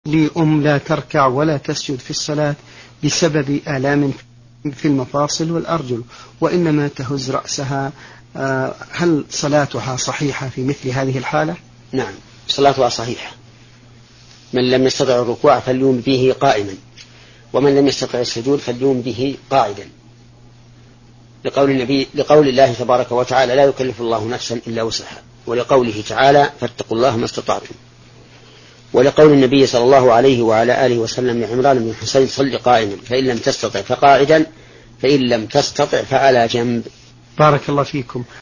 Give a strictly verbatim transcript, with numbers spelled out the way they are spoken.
لي أم لا تركع ولا تسجد في الصلاة بسبب آلام في المفاصل والأرجل وإنما تهز رأسها، هل صلاتها صحيحة في مثل هذه الحالة؟ نعم، صلاتها صحيحة. من لم يستطع الركوع فليوم به قائما، ومن لم يستطع السجود فليوم به قاعدا، لقول النبي لقول الله تبارك وتعالى لا يكلف الله نفسا إلا وسعها، ولقوله تعالى فاتقوا الله ما استطعتم، ولقول النبي صلى الله عليه وعلى آله وسلم لعمران بن حسين صل قائما فإن لم تستطع فقاعدا فإن لم تستطع فعلى جنب. بارك الله فيكم.